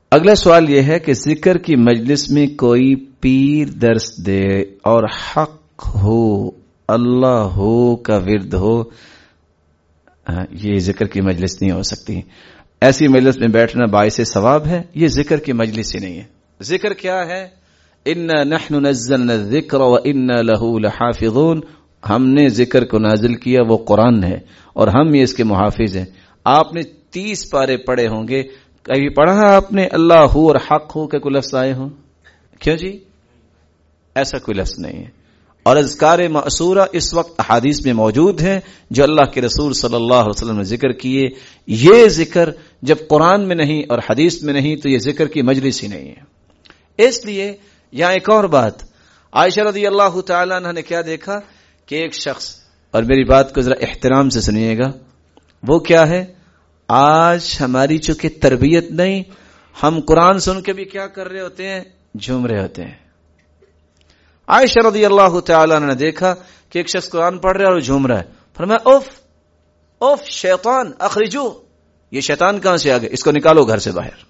اگلا سوال یہ ہے کہ ذکر کی مجلس میں کوئی پیر درس دے اور حق ہو، اللہ ہو کا ورد ہو، یہ ذکر کی مجلس نہیں ہو سکتی. ایسی مجلس میں بیٹھنا باعث ثواب ہے، یہ ذکر کی مجلس ہی نہیں ہے. ذکر کیا ہے؟ انا نحن نزلنا الذکر وانا له لحافظون. ہم نے ذکر کو نازل کیا، وہ قرآن ہے اور ہم یہ اس کے محافظ ہیں. آپ نے 30 پارے پڑھے ہوں گے، کبھی پڑھا ہے آپ نے اللہ ہو اور حق ہو کہ کوئی لفظ آئے ہوں؟ کیوں جی؟ ایسا کوئی لفظ نہیں ہے. اور اذکار مأثورہ اس وقت احادیث میں موجود ہیں جو اللہ کے رسول صلی اللہ علیہ وسلم نے ذکر کیے. یہ ذکر جب قرآن میں نہیں اور حدیث میں نہیں تو یہ ذکر کی مجلس ہی نہیں ہے. اس لیے یہاں ایک اور بات، عائشہ رضی اللہ تعالی عنہ نے کیا دیکھا کہ ایک شخص، اور میری بات کو ذرا احترام سے سنیے گا، وہ کیا ہے، آج ہماری چونکہ تربیت نہیں، ہم قرآن سن کے بھی کیا کر رہے ہوتے ہیں، جھوم رہے ہوتے ہیں. عائشہ رضی اللہ تعالی عنہ نے دیکھا کہ ایک شخص قرآن پڑھ رہا ہے اور جھوم رہا ہے. فرمایا اوف اوف شیطان اخرجو، یہ شیطان کہاں سے آ گیا، اس کو نکالو گھر سے باہر.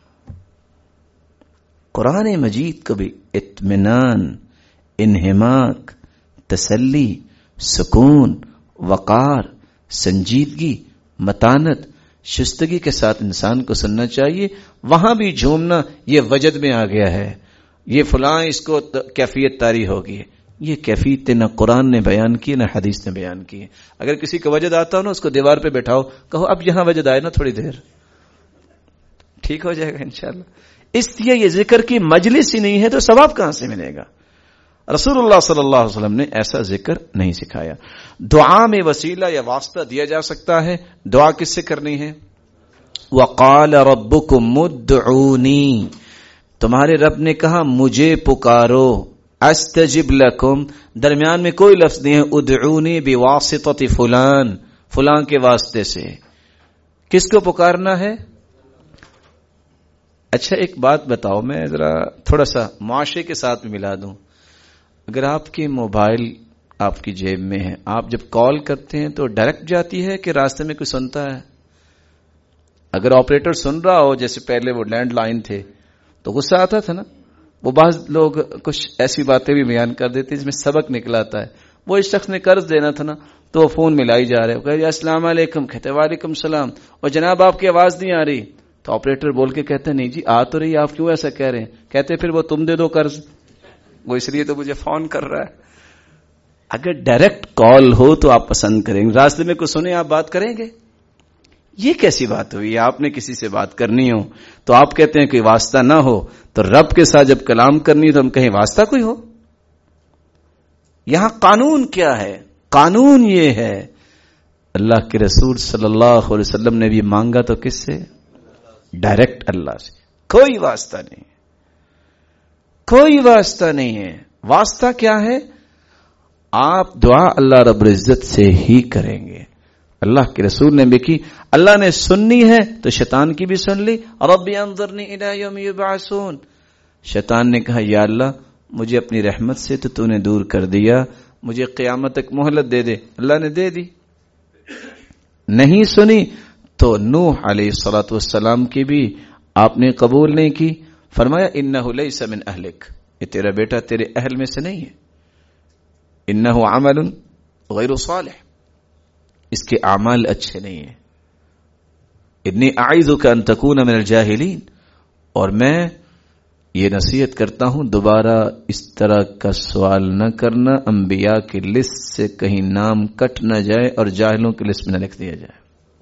قرآن مجید کو بھی اطمینان، انہماک، تسلی، سکون، وقار، سنجیدگی، متانت، شستگی کے ساتھ انسان کو سننا چاہیے. وہاں بھی جھومنا یہ وجد میں آ گیا ہے، یہ فلاں اس کو کیفیت طاری ہوگی. یہ کیفیت نہ قرآن نے بیان کی نہ حدیث نے بیان کی. اگر کسی کو وجد آتا ہو نا، اس کو دیوار پہ بٹھاؤ، کہو اب یہاں وجد آئے نا تھوڑی دیر، ٹھیک ہو جائے گا انشاءاللہ. اس لیے یہ ذکر کی مجلس ہی نہیں ہے تو ثواب کہاں سے ملے گا؟ رسول اللہ صلی اللہ علیہ وسلم نے ایسا ذکر نہیں سکھایا. دعا میں وسیلہ یا واسطہ دیا جا سکتا ہے. دعا کس سے کرنی ہے؟ وقال ربکم ادعونی، تمہارے رب نے کہا مجھے پکارو. استجب لکم، درمیان میں کوئی لفظ نہیں ہے. ادعونی بواسطۃ فلان، فلان کے واسطے سے. کس کو پکارنا ہے؟ اچھا ایک بات بتاؤ، میں ذرا تھوڑا سا معاشرے کے ساتھ میں ملا دوں. اگر آپ کے موبائل آپ کی جیب میں ہے، آپ جب کال کرتے ہیں تو ڈائریکٹ جاتی ہے کہ راستے میں کوئی سنتا ہے؟ اگر آپریٹر سن رہا ہو، جیسے پہلے وہ لینڈ لائن تھے تو غصہ آتا تھا نا. وہ بعض لوگ کچھ ایسی باتیں بھی بیان کر دیتے جس میں سبق نکلاتا ہے. وہ اس شخص نے قرض دینا تھا نا، تو وہ فون ملائی جا رہے، وہ کہہ رہے السلام علیکم، کہتے وعلیکم السلام، اور جناب آپ کی آواز نہیں آ رہی. تو آپریٹر بول کے کہتے ہیں نہیں جی آ تو رہی، آپ کیوں ایسا کہہ رہے ہیں؟ کہتے پھر وہ تم دے دو قرض، وہ اس لیے تو مجھے فون کر رہا ہے. اگر ڈائریکٹ کال ہو تو آپ پسند کریں گے، راستے میں کوئی سنے آپ بات کریں گے؟ یہ کیسی بات ہوئی؟ آپ نے کسی سے بات کرنی ہو تو آپ کہتے ہیں کہ واسطہ نہ ہو، تو رب کے ساتھ جب کلام کرنی ہو تو ہم کہیں واسطہ کوئی ہو؟ یہاں قانون کیا ہے؟ قانون یہ ہے اللہ کے رسول صلی اللہ علیہ وسلم نے بھی مانگا تو کس سے؟ ڈائریکٹ اللہ سے. کوئی واسطہ نہیں، کوئی واسطہ نہیں ہے. واسطہ کیا ہے؟ آپ دعا اللہ رب العزت سے ہی کریں گے. اللہ کے رسول نے بھی کی. اللہ نے سننی ہے تو شیطان کی بھی سن لی. رب انظرنی الی یوم یبعثون، شیطان نے کہا یا اللہ مجھے اپنی رحمت سے تو نے دور کر دیا، مجھے قیامت تک مہلت دے دے. اللہ نے دے دی. نہیں سنی تو نوح علیہ الصلوۃ والسلام کی بھی آپ نے قبول نہیں کی. فرمایا انہ لیس من اہلک، یہ تیرا بیٹا تیرے اہل میں سے نہیں ہے. انہ عمل غیر صالح، اس کے اعمال اچھے نہیں ہیں. انی اعوذک ان تکون من الجاہلین، اور میں یہ نصیحت کرتا ہوں دوبارہ اس طرح کا سوال نہ کرنا، انبیاء کی لسٹ سے کہیں نام کٹ نہ جائے اور جاہلوں کی لسٹ میں نہ لکھ دیا جائے.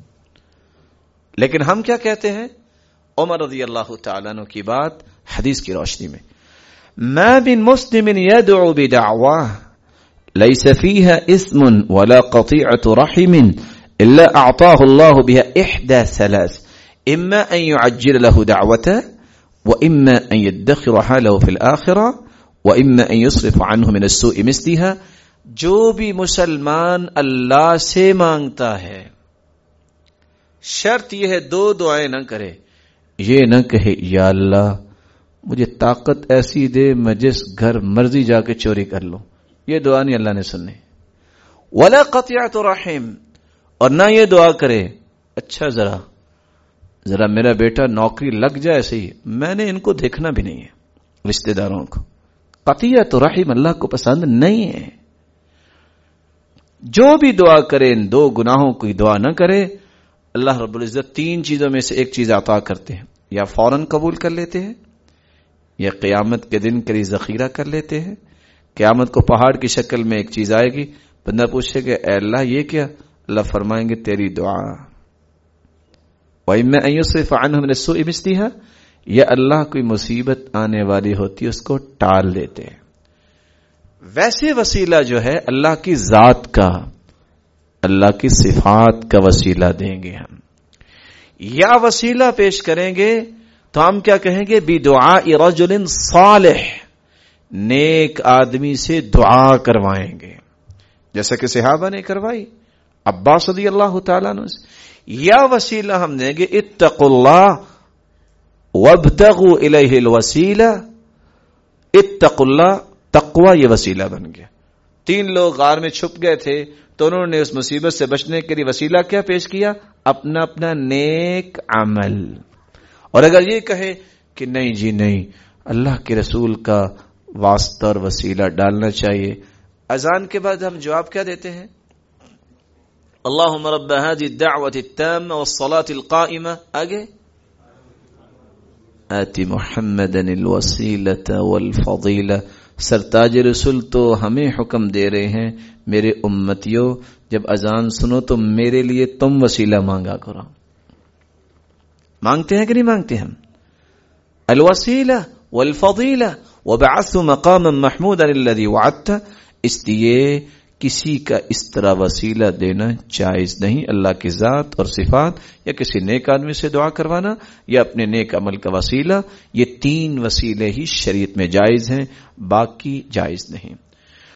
لیکن ہم کیا کہتے ہیں؟ عمر رضی اللہ تعالیٰ عنہ کی بات حدیث کی روشنی میں، ما من مسلم يدعو بدعواه ليس فيها اسم ولا قطيعة رحم إلا أعطاه الله بها إحدى ثلاث، إما أن يعجل له دعوته، وإما أن يدخر حاله في الآخرة، وإما أن يصرف عنه من السوء مثلها. جو بھی مسلمان اللہ سے مانگتا ہے، شرط یہ ہے دو دعائیں نہ کرے. یہ نہ کہے یا اللہ مجھے طاقت ایسی دے میں جس گھر مرضی جا کے چوری کر لوں، یہ دعا نہیں اللہ نے سنی. ولا قطيعة رحم، اور نہ یہ دعا کرے اچھا ذرا ذرا میرا بیٹا نوکری لگ جائے صحیح، میں نے ان کو دیکھنا بھی نہیں ہے، رشتہ داروں کو۔ قطیعت رحم اللہ کو پسند نہیں ہے۔ جو بھی دعا کرے ان دو گناہوں کی دعا نہ کرے، اللہ رب العزت تین چیزوں میں سے ایک چیز عطا کرتے ہیں، یا فوراً قبول کر لیتے ہیں، یا قیامت کے دن کے لیے ذخیرہ کر لیتے ہیں۔ قیامت کو پہاڑ کی شکل میں ایک چیز آئے گی، بندہ پوچھے گا اے اللہ یہ کیا؟ اللہ فرمائیں گے تیری دعا۔ وَإِمَّا أَن يُصْرِفَ عَنْهُ مِنَ السُّوءِ مِثْلِهَا، یا اللہ کوئی مصیبت آنے والی ہوتی ہے اس کو ٹال دیتے ہیں۔ ویسے وسیلہ جو ہے اللہ کی ذات کا، اللہ کی صفات کا وسیلہ دیں گے ہم، یا وسیلہ پیش کریں گے تو ہم کیا کہیں گے؟ بِدُعَاءِ رَجُلٍ صَالِحٍ، نیک آدمی سے دعا کروائیں گے، جیسا کہ صحابہ نے کروائی، عباس رضی اللہ تعالیٰ عنہ سے۔ یا وسیلہ ہم دیں گے اتقوا اللہ وابتغوا الیہ الوسیلہ، اتقوا اللہ، تقوی یہ وسیلہ بن گیا۔ تین لوگ غار میں چھپ گئے تھے تو انہوں نے اس مصیبت سے بچنے کے لیے وسیلہ کیا پیش کیا؟ اپنا اپنا نیک عمل۔ اور اگر یہ کہے کہ نہیں جی نہیں، اللہ کے رسول کا واسطہ اور وسیلہ ڈالنا چاہیے، اذان کے بعد ہم جواب کیا دیتے ہیں؟ اللہم رب هذه الدعوة التامة والصلاة القائمة، آگے آتی محمدا الوسیلة والفضیلہ۔ سرتاج رسول تو ہمیں حکم دے رہے ہیں میرے امتیوں، جب اذان سنو تو میرے لیے تم وسیلہ مانگا کرو۔ مانگتے ہیں کہ نہیں مانگتے ہم؟ الوسیلہ والفضیلہ وبعث مقاما محمودا الذی وعدتہ، اس لیے کسی کا اس طرح وسیلہ دینا جائز نہیں، اللہ کی ذات اور صفات، یا کسی نیک آدمی سے دعا کروانا، یا اپنے نیک عمل کا وسیلہ، یہ تین وسیلے ہی شریعت میں جائز ہیں، باقی جائز نہیں۔